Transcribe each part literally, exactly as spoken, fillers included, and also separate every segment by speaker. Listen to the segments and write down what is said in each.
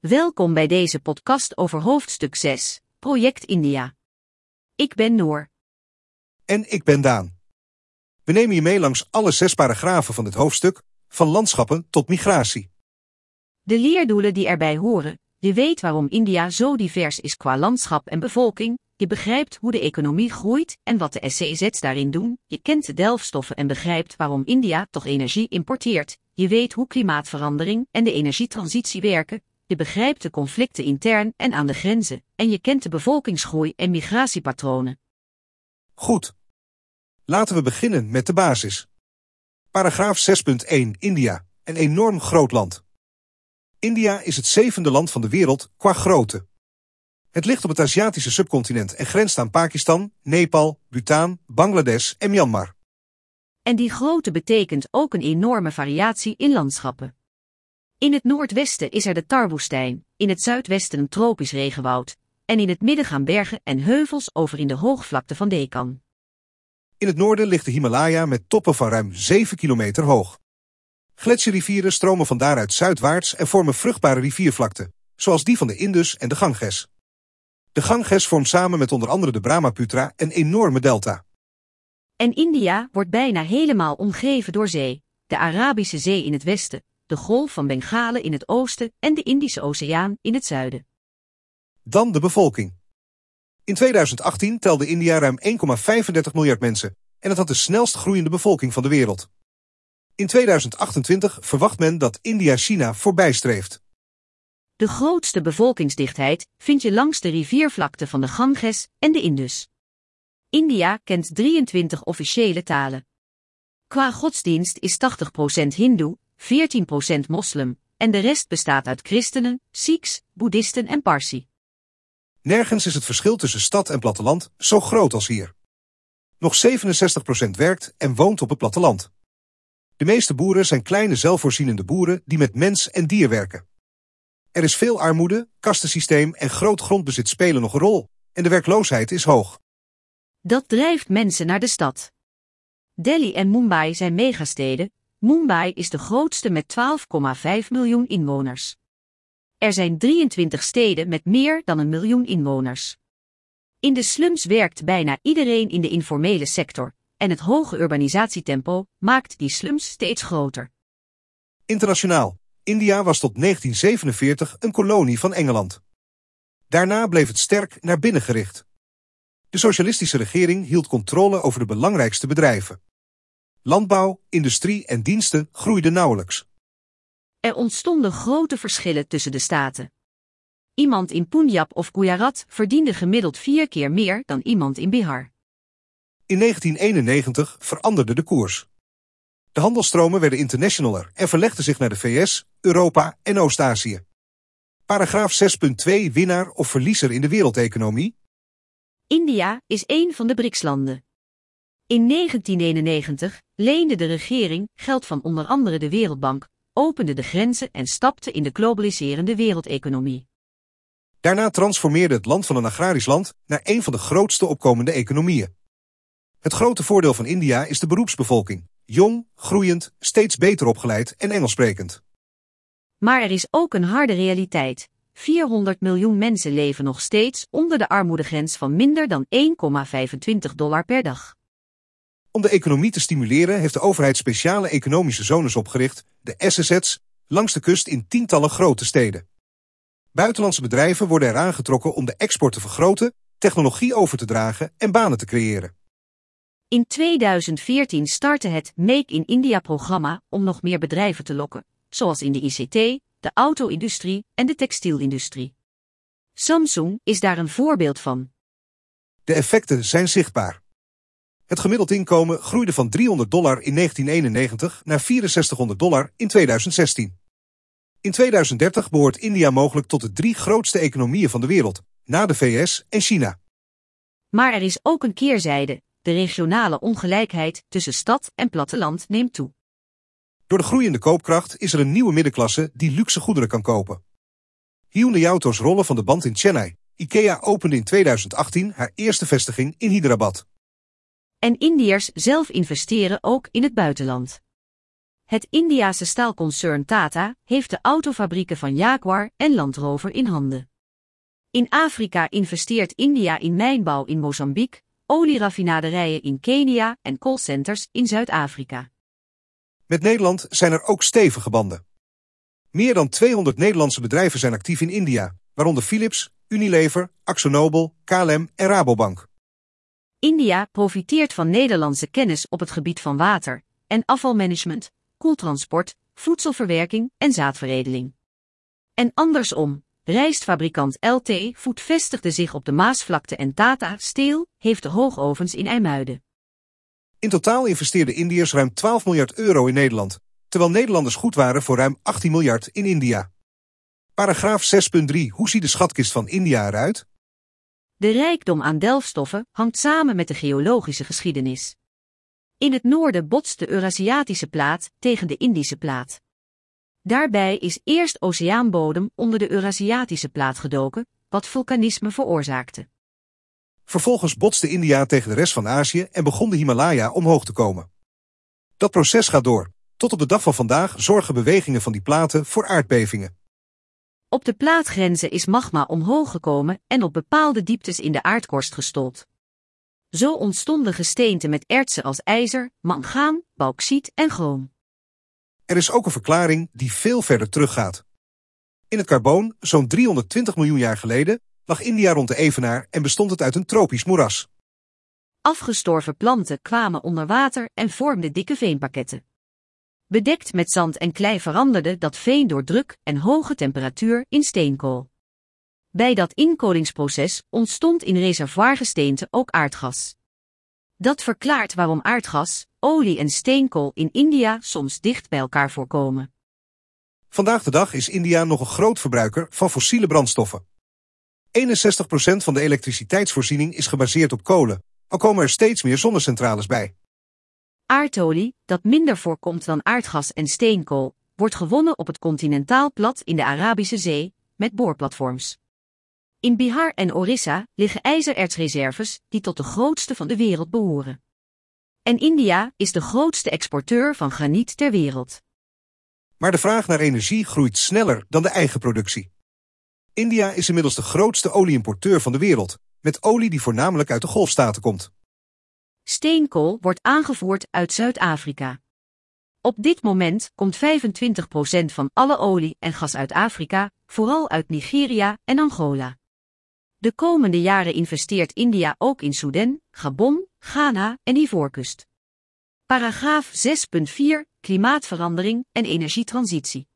Speaker 1: Welkom bij deze podcast over hoofdstuk zes, Project India. Ik ben Noor.
Speaker 2: En ik ben Daan. We nemen je mee langs alle zes paragrafen van dit hoofdstuk, van landschappen tot migratie.
Speaker 1: De leerdoelen die erbij horen: je weet waarom India zo divers is qua landschap en bevolking, je begrijpt hoe de economie groeit en wat de S C Z's daarin doen, je kent de delfstoffen en begrijpt waarom India toch energie importeert, je weet hoe klimaatverandering en de energietransitie werken, je begrijpt de conflicten intern en aan de grenzen, en je kent de bevolkingsgroei en migratiepatronen.
Speaker 2: Goed. Laten we beginnen met de basis. Paragraaf zes punt één India, een enorm groot land. India is het zevende land van de wereld qua grootte. Het ligt op het Aziatische subcontinent en grenst aan Pakistan, Nepal, Bhutan, Bangladesh en Myanmar.
Speaker 1: En die grootte betekent ook een enorme variatie in landschappen. In het noordwesten is er de Thar-woestijn, in het zuidwesten een tropisch regenwoud, en in het midden gaan bergen en heuvels over in de hoogvlakte van Deccan.
Speaker 2: In het noorden ligt de Himalaya met toppen van ruim zeven kilometer hoog. Gletsjerrivieren stromen van daaruit zuidwaarts en vormen vruchtbare riviervlakten, zoals die van de Indus en de Ganges. De Ganges vormt samen met onder andere de Brahmaputra een enorme delta.
Speaker 1: En India wordt bijna helemaal omgeven door zee, de Arabische Zee in het westen, de Golf van Bengalen in het oosten en de Indische Oceaan in het zuiden.
Speaker 2: Dan de bevolking. In tweeduizend achttien telde India ruim één komma vijfendertig miljard mensen en het had de snelst groeiende bevolking van de wereld. In tweeduizend achtentwintig verwacht men dat India China voorbijstreeft.
Speaker 1: De grootste bevolkingsdichtheid vind je langs de riviervlakte van de Ganges en de Indus. India kent drieëntwintig officiële talen. Qua godsdienst is tachtig procent Hindoe, veertien procent moslim, en de rest bestaat uit christenen, Sikhs, boeddhisten en Parsi.
Speaker 2: Nergens is het verschil tussen stad en platteland zo groot als hier. Nog zevenenzestig procent werkt en woont op het platteland. De meeste boeren zijn kleine zelfvoorzienende boeren die met mens en dier werken. Er is veel armoede, kastensysteem en groot grondbezit spelen nog een rol, en de werkloosheid is hoog.
Speaker 1: Dat drijft mensen naar de stad. Delhi en Mumbai zijn megasteden. Mumbai is de grootste met twaalf komma vijf miljoen inwoners. Er zijn drieëntwintig steden met meer dan een miljoen inwoners. In de slums werkt bijna iedereen in de informele sector, en het hoge urbanisatietempo maakt die slums steeds groter.
Speaker 2: Internationaal. India was tot negentien zevenenveertig een kolonie van Engeland. Daarna bleef het sterk naar binnen gericht. De socialistische regering hield controle over de belangrijkste bedrijven. Landbouw, industrie en diensten groeiden nauwelijks.
Speaker 1: Er ontstonden grote verschillen tussen de staten. Iemand in Punjab of Gujarat verdiende gemiddeld vier keer meer dan iemand in Bihar.
Speaker 2: In negentien eenennegentig veranderde de koers. De handelstromen werden internationaler en verlegden zich naar de V S, Europa en Oost-Azië. Paragraaf zes punt twee Winnaar of verliezer in de wereldeconomie?
Speaker 1: India is één van de B R I C S-landen. In negentien eenennegentig leende de regering geld van onder andere de Wereldbank, opende de grenzen en stapte in de globaliserende wereldeconomie.
Speaker 2: Daarna transformeerde het land van een agrarisch land naar een van de grootste opkomende economieën. Het grote voordeel van India is de beroepsbevolking. Jong, groeiend, steeds beter opgeleid en Engelssprekend.
Speaker 1: Maar er is ook een harde realiteit. vierhonderd miljoen mensen leven nog steeds onder de armoedegrens van minder dan één komma vijfentwintig dollar per dag.
Speaker 2: Om de economie te stimuleren heeft de overheid speciale economische zones opgericht, de S S Z's, langs de kust in tientallen grote steden. Buitenlandse bedrijven worden eraan getrokken om de export te vergroten, technologie over te dragen en banen te creëren.
Speaker 1: In tweeduizend veertien startte het Make in India-programma om nog meer bedrijven te lokken, zoals in de I C T, de auto-industrie en de textielindustrie. Samsung is daar een voorbeeld van.
Speaker 2: De effecten zijn zichtbaar. Het gemiddeld inkomen groeide van driehonderd dollar in negentien eenennegentig naar vierenzestighonderd dollar in tweeduizend zestien. In tweeduizend dertig behoort India mogelijk tot de drie grootste economieën van de wereld, na de V S en China.
Speaker 1: Maar er is ook een keerzijde. De regionale ongelijkheid tussen stad en platteland neemt toe.
Speaker 2: Door de groeiende koopkracht is er een nieuwe middenklasse die luxe goederen kan kopen. Hyundai Auto's rollen van de band in Chennai. IKEA opende in tweeduizend achttien haar eerste vestiging in Hyderabad.
Speaker 1: En Indiërs zelf investeren ook in het buitenland. Het Indiase staalconcern Tata heeft de autofabrieken van Jaguar en Land Rover in handen. In Afrika investeert India in mijnbouw in Mozambique, olieraffinaderijen in Kenia en callcenters in Zuid-Afrika.
Speaker 2: Met Nederland zijn er ook stevige banden. Meer dan tweehonderd Nederlandse bedrijven zijn actief in India, waaronder Philips, Unilever, AkzoNobel, K L M en Rabobank.
Speaker 1: India profiteert van Nederlandse kennis op het gebied van water en afvalmanagement, koeltransport, voedselverwerking en zaadveredeling. En andersom, rijstfabrikant L T Food vestigde zich op de Maasvlakte en Tata Steel heeft de hoogovens in IJmuiden.
Speaker 2: In totaal investeerden Indiërs ruim twaalf miljard euro in Nederland, terwijl Nederlanders goed waren voor ruim achttien miljard in India. Paragraaf zes punt drie. Hoe ziet de schatkist van India eruit?
Speaker 1: De rijkdom aan delfstoffen hangt samen met de geologische geschiedenis. In het noorden botst de Eurasiatische plaat tegen de Indische plaat. Daarbij is eerst oceaanbodem onder de Eurasiatische plaat gedoken, wat vulkanisme veroorzaakte.
Speaker 2: Vervolgens botste India tegen de rest van Azië en begon de Himalaya omhoog te komen. Dat proces gaat door. Tot op de dag van vandaag zorgen bewegingen van die platen voor aardbevingen.
Speaker 1: Op de plaatgrenzen is magma omhoog gekomen en op bepaalde dieptes in de aardkorst gestold. Zo ontstonden gesteenten met ertsen als ijzer, mangaan, bauxiet en chroom.
Speaker 2: Er is ook een verklaring die veel verder teruggaat. In het Carboon, zo'n driehonderdtwintig miljoen jaar geleden, lag India rond de evenaar en bestond het uit een tropisch moeras.
Speaker 1: Afgestorven planten kwamen onder water en vormden dikke veenpakketten. Bedekt met zand en klei veranderde dat veen door druk en hoge temperatuur in steenkool. Bij dat inkolingsproces ontstond in reservoirgesteenten ook aardgas. Dat verklaart waarom aardgas, olie en steenkool in India soms dicht bij elkaar voorkomen.
Speaker 2: Vandaag de dag is India nog een groot verbruiker van fossiele brandstoffen. eenenzestig procent van de elektriciteitsvoorziening is gebaseerd op kolen, al komen er steeds meer zonnecentrales bij.
Speaker 1: Aardolie, dat minder voorkomt dan aardgas en steenkool, wordt gewonnen op het continentaal plat in de Arabische Zee, met boorplatforms. In Bihar en Orissa liggen ijzerertsreserves die tot de grootste van de wereld behoren. En India is de grootste exporteur van graniet ter wereld.
Speaker 2: Maar de vraag naar energie groeit sneller dan de eigen productie. India is inmiddels de grootste olieimporteur van de wereld, met olie die voornamelijk uit de Golfstaten komt.
Speaker 1: Steenkool wordt aangevoerd uit Zuid-Afrika. Op dit moment komt vijfentwintig procent van alle olie en gas uit Afrika, vooral uit Nigeria en Angola. De komende jaren investeert India ook in Soedan, Gabon, Ghana en Ivoorkust. Paragraaf zes punt vier. Klimaatverandering en energietransitie.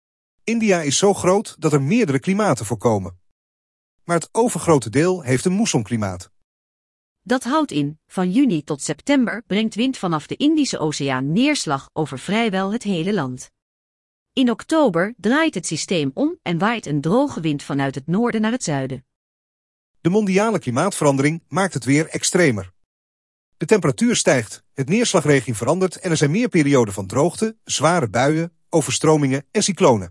Speaker 2: India is zo groot dat er meerdere klimaten voorkomen. Maar het overgrote deel heeft een moessomklimaat.
Speaker 1: Dat houdt in, van juni tot september brengt wind vanaf de Indische Oceaan neerslag over vrijwel het hele land. In oktober draait het systeem om en waait een droge wind vanuit het noorden naar het zuiden.
Speaker 2: De mondiale klimaatverandering maakt het weer extremer. De temperatuur stijgt, het neerslagregime verandert en er zijn meer perioden van droogte, zware buien, overstromingen en cyclonen.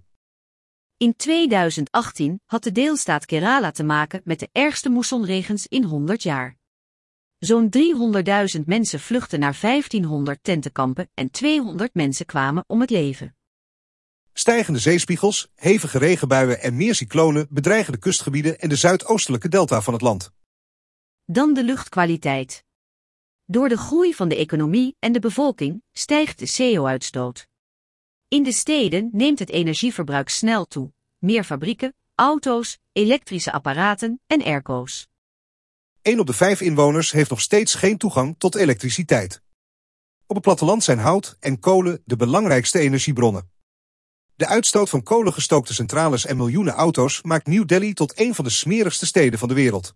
Speaker 1: In tweeduizend achttien had de deelstaat Kerala te maken met de ergste moessonregens in honderd jaar. Zo'n driehonderdduizend mensen vluchtten naar vijftienhonderd tentenkampen en tweehonderd mensen kwamen om het leven.
Speaker 2: Stijgende zeespiegels, hevige regenbuien en meer cyclonen bedreigen de kustgebieden en de zuidoostelijke delta van het land.
Speaker 1: Dan de luchtkwaliteit. Door de groei van de economie en de bevolking stijgt de C O-uitstoot. In de steden neemt het energieverbruik snel toe. Meer fabrieken, auto's, elektrische apparaten en airco's.
Speaker 2: Een op de vijf inwoners heeft nog steeds geen toegang tot elektriciteit. Op het platteland zijn hout en kolen de belangrijkste energiebronnen. De uitstoot van kolengestookte centrales en miljoenen auto's maakt New Delhi tot een van de smerigste steden van de wereld.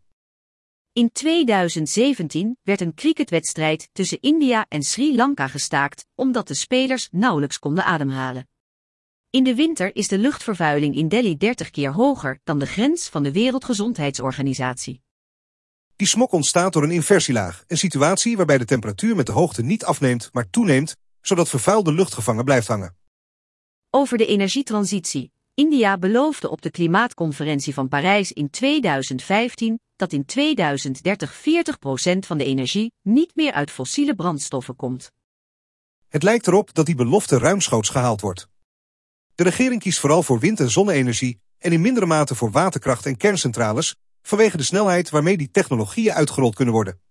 Speaker 1: In tweeduizend zeventien werd een cricketwedstrijd tussen India en Sri Lanka gestaakt, omdat de spelers nauwelijks konden ademhalen. In de winter is de luchtvervuiling in Delhi dertig keer hoger dan de grens van de Wereldgezondheidsorganisatie.
Speaker 2: Die smog ontstaat door een inversielaag, een situatie waarbij de temperatuur met de hoogte niet afneemt, maar toeneemt, zodat vervuilde lucht gevangen blijft hangen.
Speaker 1: Over de energietransitie. India beloofde op de klimaatconferentie van Parijs in tweeduizend vijftien dat in tweeduizend dertig veertig procent van de energie niet meer uit fossiele brandstoffen komt.
Speaker 2: Het lijkt erop dat die belofte ruimschoots gehaald wordt. De regering kiest vooral voor wind- en zonne-energie en in mindere mate voor waterkracht en kerncentrales, vanwege de snelheid waarmee die technologieën uitgerold kunnen worden.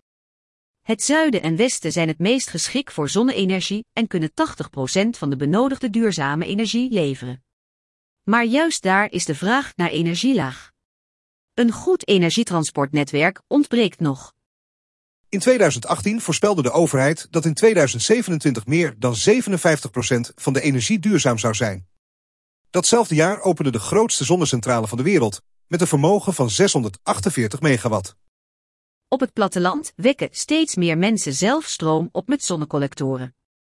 Speaker 1: Het zuiden en westen zijn het meest geschikt voor zonne-energie en kunnen tachtig procent van de benodigde duurzame energie leveren. Maar juist daar is de vraag naar energie laag. Een goed energietransportnetwerk ontbreekt nog.
Speaker 2: In tweeduizend achttien voorspelde de overheid dat in tweeduizend zevenentwintig meer dan zevenenvijftig procent van de energie duurzaam zou zijn. Datzelfde jaar opende de grootste zonnecentrale van de wereld, met een vermogen van zeshonderdachtenveertig megawatt.
Speaker 1: Op het platteland wekken steeds meer mensen zelf stroom op met zonnecollectoren.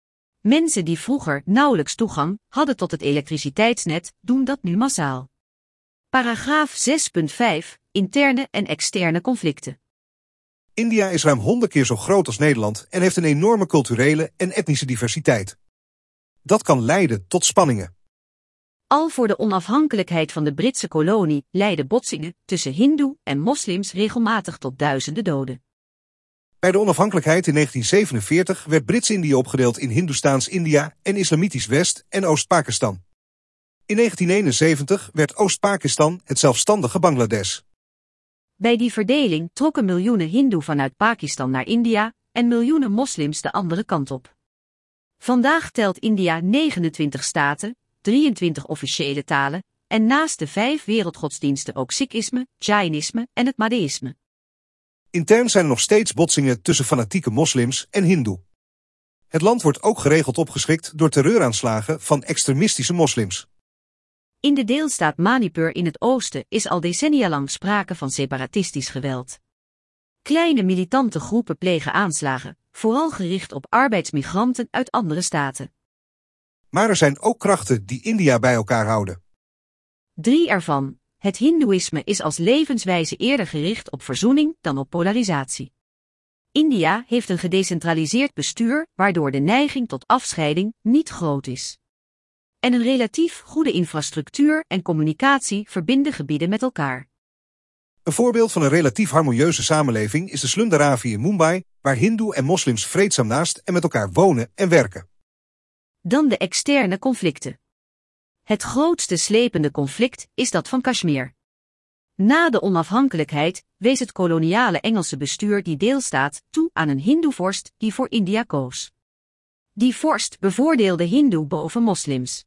Speaker 1: Mensen die vroeger nauwelijks toegang hadden tot het elektriciteitsnet, doen dat nu massaal. Paragraaf zes punt vijf. Interne en externe conflicten.
Speaker 2: India is ruim honderd keer zo groot als Nederland en heeft een enorme culturele en etnische diversiteit. Dat kan leiden tot spanningen.
Speaker 1: Al voor de onafhankelijkheid van de Britse kolonie leidden botsingen tussen hindoe en moslims regelmatig tot duizenden doden.
Speaker 2: Bij de onafhankelijkheid in negentien zevenenveertig werd Brits-Indië opgedeeld in Hindoestaans-India en Islamitisch West- en Oost-Pakistan. In negentien eenenzeventig werd Oost-Pakistan het zelfstandige Bangladesh.
Speaker 1: Bij die verdeling trokken miljoenen hindoe vanuit Pakistan naar India en miljoenen moslims de andere kant op. Vandaag telt India negenentwintig staten, drieëntwintig officiële talen en naast de vijf wereldgodsdiensten ook Sikhisme, Jainisme en het Madeïsme.
Speaker 2: Intern zijn er nog steeds botsingen tussen fanatieke moslims en hindoe. Het land wordt ook geregeld opgeschrikt door terreuraanslagen van extremistische moslims.
Speaker 1: In de deelstaat Manipur in het oosten is al decennia lang sprake van separatistisch geweld. Kleine militante groepen plegen aanslagen, vooral gericht op arbeidsmigranten uit andere staten.
Speaker 2: Maar er zijn ook krachten die India bij elkaar houden.
Speaker 1: Drie ervan. Het hindoeïsme is als levenswijze eerder gericht op verzoening dan op polarisatie. India heeft een gedecentraliseerd bestuur, waardoor de neiging tot afscheiding niet groot is. En een relatief goede infrastructuur en communicatie verbinden gebieden met elkaar.
Speaker 2: Een voorbeeld van een relatief harmonieuze samenleving is de Slum Dharavi in Mumbai, waar hindoe en moslims vreedzaam naast en met elkaar wonen en werken.
Speaker 1: Dan de externe conflicten. Het grootste slepende conflict is dat van Kashmir. Na de onafhankelijkheid wees het koloniale Engelse bestuur die deelstaat toe aan een hindoevorst die voor India koos. Die vorst bevoordeelde hindoe boven moslims.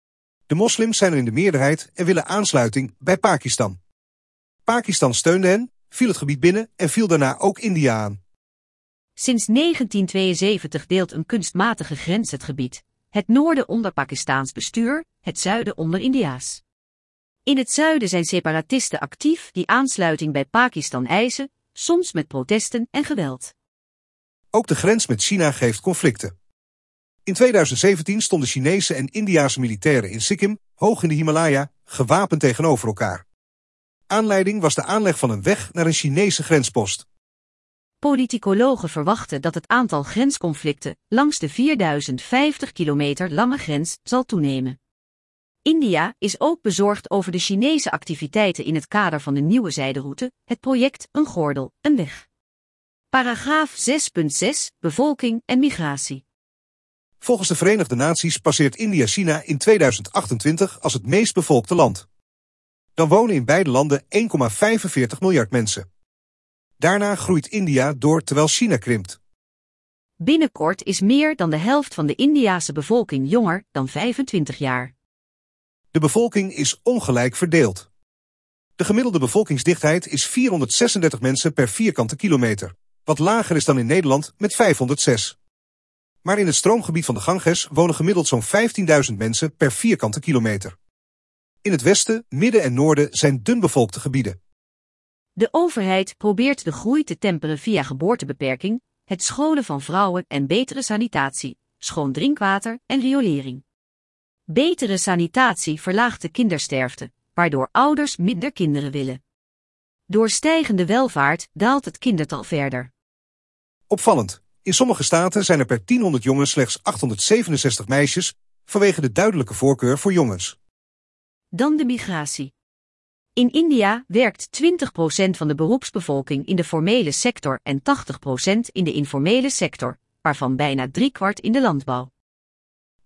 Speaker 2: De moslims zijn er in de meerderheid en willen aansluiting bij Pakistan. Pakistan steunde hen, viel het gebied binnen en viel daarna ook India aan.
Speaker 1: Sinds negentien tweeënzeventig deelt een kunstmatige grens het gebied. Het noorden onder Pakistaans bestuur, het zuiden onder Indiaas. In het zuiden zijn separatisten actief die aansluiting bij Pakistan eisen, soms met protesten en geweld.
Speaker 2: Ook de grens met China geeft conflicten. In tweeduizend zeventien stonden Chinese en Indiase militairen in Sikkim, hoog in de Himalaya, gewapend tegenover elkaar. Aanleiding was de aanleg van een weg naar een Chinese grenspost.
Speaker 1: Politicologen verwachten dat het aantal grensconflicten langs de vierduizend vijftig kilometer lange grens zal toenemen. India is ook bezorgd over de Chinese activiteiten in het kader van de nieuwe zijderoute, het project Een Gordel, een weg. Paragraaf zes punt zes, bevolking en migratie.
Speaker 2: Volgens de Verenigde Naties passeert India China in tweeduizend achtentwintig als het meest bevolkte land. Dan wonen in beide landen één komma vijfenveertig miljard mensen. Daarna groeit India door terwijl China krimpt.
Speaker 1: Binnenkort is meer dan de helft van de Indiase bevolking jonger dan vijfentwintig jaar.
Speaker 2: De bevolking is ongelijk verdeeld. De gemiddelde bevolkingsdichtheid is vierhonderdzesendertig mensen per vierkante kilometer, wat lager is dan in Nederland met vijfhonderdzes. Maar in het stroomgebied van de Ganges wonen gemiddeld zo'n vijftienduizend mensen per vierkante kilometer. In het westen, midden en noorden zijn dunbevolkte gebieden.
Speaker 1: De overheid probeert de groei te temperen via geboortebeperking, het scholen van vrouwen en betere sanitatie, schoon drinkwater en riolering. Betere sanitatie verlaagt de kindersterfte, waardoor ouders minder kinderen willen. Door stijgende welvaart daalt het kindertal verder.
Speaker 2: Opvallend, in sommige staten zijn er per tienhonderd jongens slechts achthonderdzevenenzestig meisjes, vanwege de duidelijke voorkeur voor jongens.
Speaker 1: Dan de migratie. In India werkt twintig procent van de beroepsbevolking in de formele sector en tachtig procent in de informele sector, waarvan bijna driekwart in de landbouw.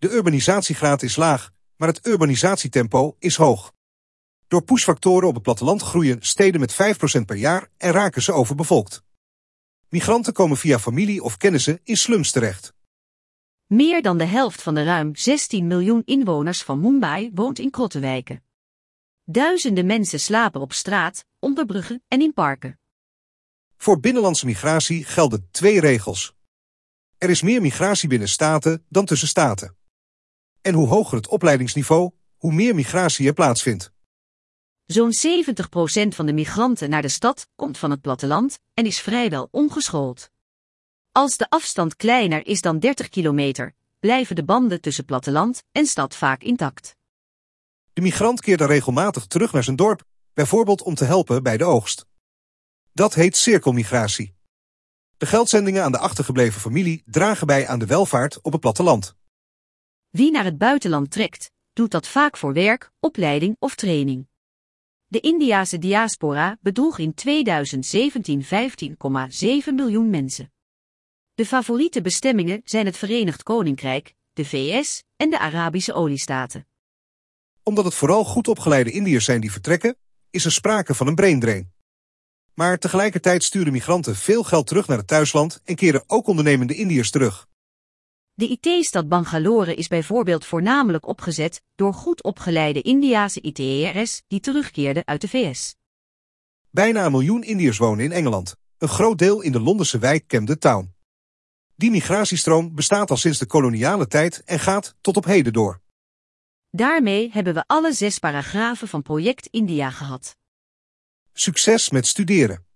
Speaker 2: De urbanisatiegraad is laag, maar het urbanisatietempo is hoog. Door pushfactoren op het platteland groeien steden met vijf procent per jaar en raken ze overbevolkt. Migranten komen via familie of kennissen in slums terecht.
Speaker 1: Meer dan de helft van de ruim zestien miljoen inwoners van Mumbai woont in krottenwijken. Duizenden mensen slapen op straat, onder bruggen en in parken.
Speaker 2: Voor binnenlandse migratie gelden twee regels. Er is meer migratie binnen staten dan tussen staten. En hoe hoger het opleidingsniveau, hoe meer migratie er plaatsvindt.
Speaker 1: Zo'n zeventig procent van de migranten naar de stad komt van het platteland en is vrijwel ongeschoold. Als de afstand kleiner is dan dertig kilometer, blijven de banden tussen platteland en stad vaak intact.
Speaker 2: De migrant keert dan regelmatig terug naar zijn dorp, bijvoorbeeld om te helpen bij de oogst. Dat heet cirkelmigratie. De geldzendingen aan de achtergebleven familie dragen bij aan de welvaart op het platteland.
Speaker 1: Wie naar het buitenland trekt, doet dat vaak voor werk, opleiding of training. De Indiase diaspora bedroeg in tweeduizend zeventien vijftien komma zeven miljoen mensen. De favoriete bestemmingen zijn het Verenigd Koninkrijk, de V S en de Arabische oliestaten.
Speaker 2: Omdat het vooral goed opgeleide Indiërs zijn die vertrekken, is er sprake van een braindrain. Maar tegelijkertijd sturen migranten veel geld terug naar het thuisland en keren ook ondernemende Indiërs terug.
Speaker 1: De I T-stad Bangalore is bijvoorbeeld voornamelijk opgezet door goed opgeleide Indiase I T E R's die terugkeerden uit de V S.
Speaker 2: Bijna een miljoen Indiërs wonen in Engeland, een groot deel in de Londense wijk Camden Town. Die migratiestroom bestaat al sinds de koloniale tijd en gaat tot op heden door.
Speaker 1: Daarmee hebben we alle zes paragrafen van Project India gehad.
Speaker 2: Succes met studeren!